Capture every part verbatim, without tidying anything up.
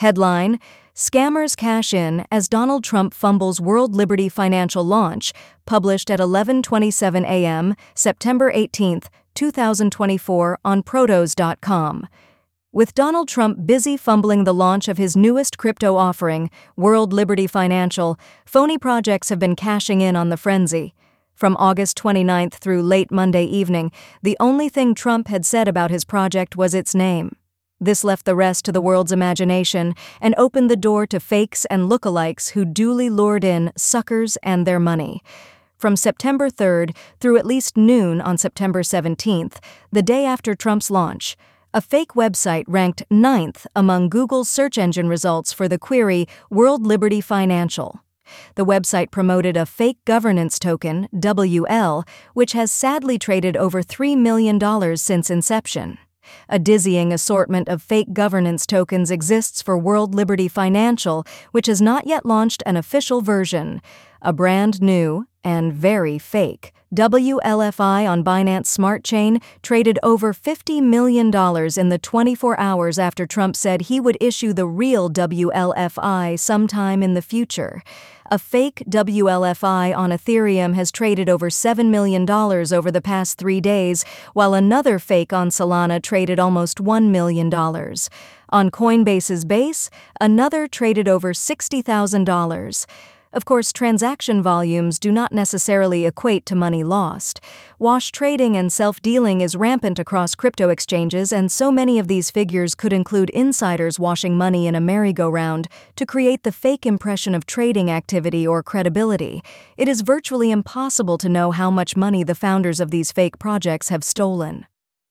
Headline: Scammers cash in as Donald Trump fumbles World Liberty Financial launch, published at eleven twenty-seven a m, September eighteenth, two thousand twenty-four on protos dot com. With Donald Trump busy fumbling the launch of his newest crypto offering, World Liberty Financial, phony projects have been cashing in on the frenzy. From August twenty-ninth through late Monday evening, the only thing Trump had said about his project was its name. This left the rest to the world's imagination and opened the door to fakes and lookalikes who duly lured in suckers and their money. From September third through at least noon on September seventeenth, the day after Trump's launch, a fake website ranked ninth among Google's search engine results for the query World Liberty Financial. The website promoted a fake governance token, W L, which has sadly traded over three million dollars since inception. A dizzying assortment of fake governance tokens exists for World Liberty Financial, which has not yet launched an official version. A brand new, and very fake, W L F I on Binance Smart Chain traded over fifty million dollars in the twenty-four hours after Trump said he would issue the real W L F I sometime in the future. A fake W L F I on Ethereum has traded over seven million dollars over the past three days, while another fake on Solana traded almost one million dollars. On Coinbase's Base, another traded over sixty thousand dollars. Of course, transaction volumes do not necessarily equate to money lost. Wash trading and self-dealing is rampant across crypto exchanges, and so many of these figures could include insiders washing money in a merry-go-round to create the fake impression of trading activity or credibility. It is virtually impossible to know how much money the founders of these fake projects have stolen.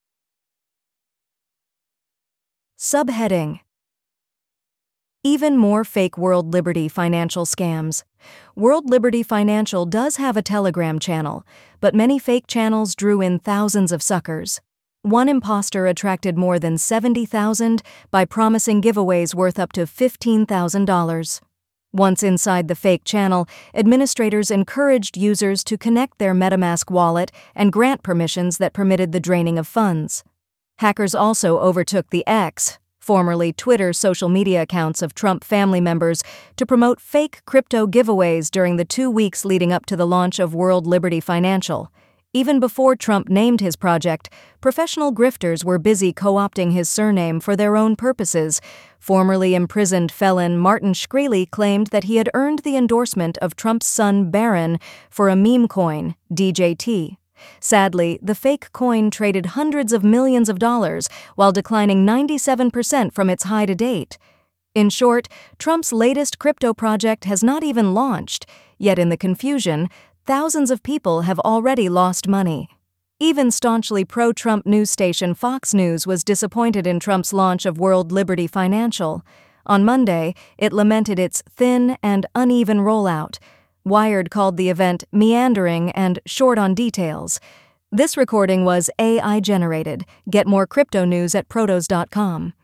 Subheading: Even more fake World Liberty Financial scams. World Liberty Financial does have a Telegram channel, but many fake channels drew in thousands of suckers. One imposter attracted more than seventy thousand by promising giveaways worth up to fifteen thousand dollars. Once inside the fake channel, administrators encouraged users to connect their MetaMask wallet and grant permissions that permitted the draining of funds. Hackers also overtook the X, formerly Twitter, social media accounts of Trump family members to promote fake crypto giveaways during the two weeks leading up to the launch of World Liberty Financial. Even before Trump named his project, professional grifters were busy co-opting his surname for their own purposes. Formerly imprisoned felon Martin Shkreli claimed that he had earned the endorsement of Trump's son Barron for a meme coin, D J T. Sadly, the fake coin traded hundreds of millions of dollars while declining ninety-seven percent from its high to date. In short, Trump's latest crypto project has not even launched, yet in the confusion, thousands of people have already lost money. Even staunchly pro-Trump news station Fox News was disappointed in Trump's launch of World Liberty Financial. On Monday, it lamented its thin and uneven rollout. Wired called the event meandering and short on details. This recording was A I generated. Get more crypto news at protos dot com.